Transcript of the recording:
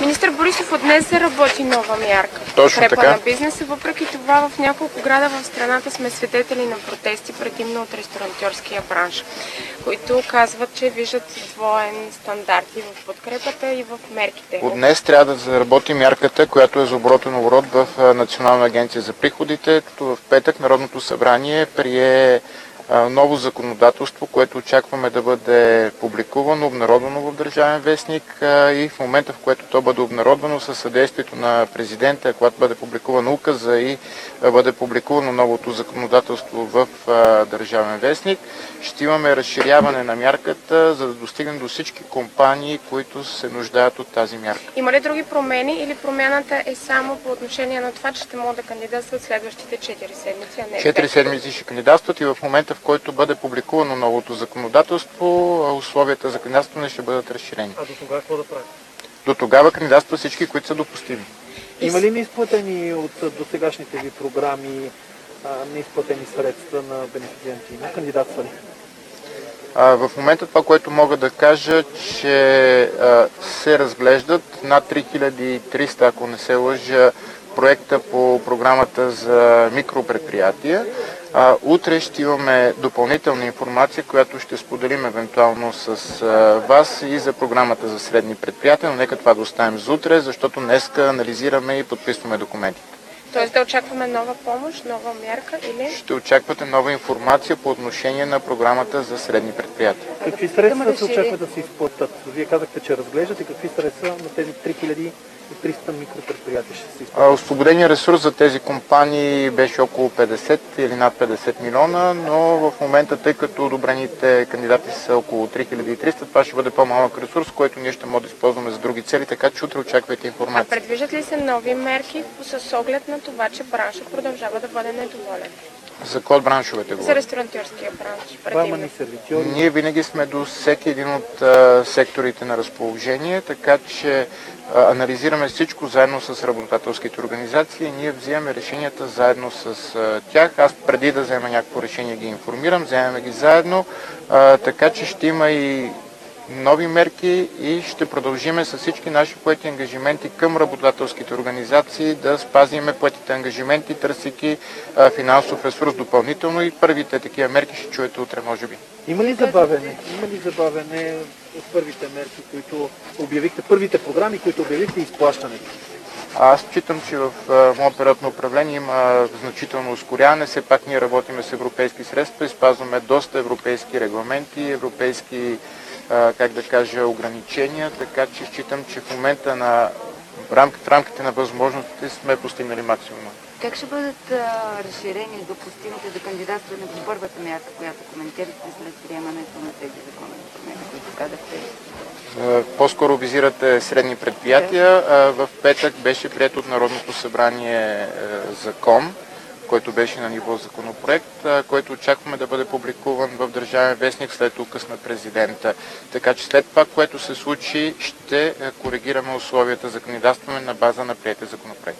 Министър Борисов, от днес се работи нова мярка. Точно така. На бизнеса. Въпреки това в няколко града в страната сме свидетели на протести, предимно от ресторантьорския бранш, които казват, че виждат двоен стандарт и в подкрепата, и в мерките. От днес трябва да заработи мярката, която е за оборотен оборот в Национална агенция за приходите, като в петък Народното събрание прие ново законодателство, което очакваме да бъде публикувано, обнародвано в Държавен вестник и в момента, в което то бъде обнародвано със съдействието на президента, когато бъде публикувано указа и бъде публикувано новото законодателство в Държавен вестник, ще имаме разширяване на мярката, за да достигнем до всички компании, които се нуждаят от тази мярка. Има ли други промени или промяната е само по отношение на това, че ще могат да кандидатстват следващите 4 седмици, а не 4 седмици ще кандидатстват и в момента, в който бъде публикувано новото законодателство, условията за кандидатстване ще бъдат разширени. А до тогава какво да правят? До тогава кандидатстват всички, които са допустими. Има ли неизплатени от досегашните ви програми неизплатени средства на бенефициенти, на кандидатствали? В момента това, което мога да кажа, че се разглеждат над 3300, ако не се лъжа, проекта по програмата за микропредприятия. Утре ще имаме допълнителна информация, която ще споделим евентуално с вас и за програмата за средни предприятия, но нека това да оставим за утре, защото днеска анализираме и подписваме документите. Тоест да очакваме нова помощ, нова мярка или? Ще очаквате нова информация по отношение на програмата за средни предприятия. Какви средства се очаква да се изплатят? Вие казахте, че разглеждате какви средства на тези 3300 микропредприятия ще се изплатят? Освободения ресурс за тези компании беше около 50 или над 50 милиона, но в момента, тъй като одобрените кандидати са около 3300, това ще бъде по-малък ресурс, който ние ще можем да използваме за други цели, така че утре очаквайте информация. А предвиждат ли се нови мерки с оглед на това, че браншът продължава да бъде недоволен? За кой от браншовете говорим? За ресторантьорския бранш. Ние винаги сме до всеки един от секторите на разположение, така че анализираме всичко заедно с работодателските организации и ние вземаме решенията заедно с тях. Аз преди да взема някакво решение ги информирам, вземаме ги заедно, така че ще има и нови мерки и ще продължиме с всички наши поети ангажименти към работодателските организации да спазиме поетите ангажименти, търсейки финансов ресурс допълнително и първите такива мерки ще чуете утре, може би. Има ли забавене? От първите мерки, които обявихте, първите програми, които обявихте изплащането? Аз считам, че в моят период на управление има значително ускоряване. Все пак ние работиме с европейски средства и спазваме доста европейски регламенти, европейски ограничения, така че считам, че в момента в рамките на възможностите сме постигнали максимума. Как ще бъдат разширени допустимите за кандидатстване по първата мярка, която коментирате след приемането на тези законови промени, които казахте? По-скоро визирате средни предприятия. В петък беше приет от Народното събрание закон, който беше на ниво законопроект, който очакваме да бъде публикуван в Държавен вестник след указ на президента. Така че след това, което се случи, ще коригираме условията за кандидатстване на база на приетия законопроект.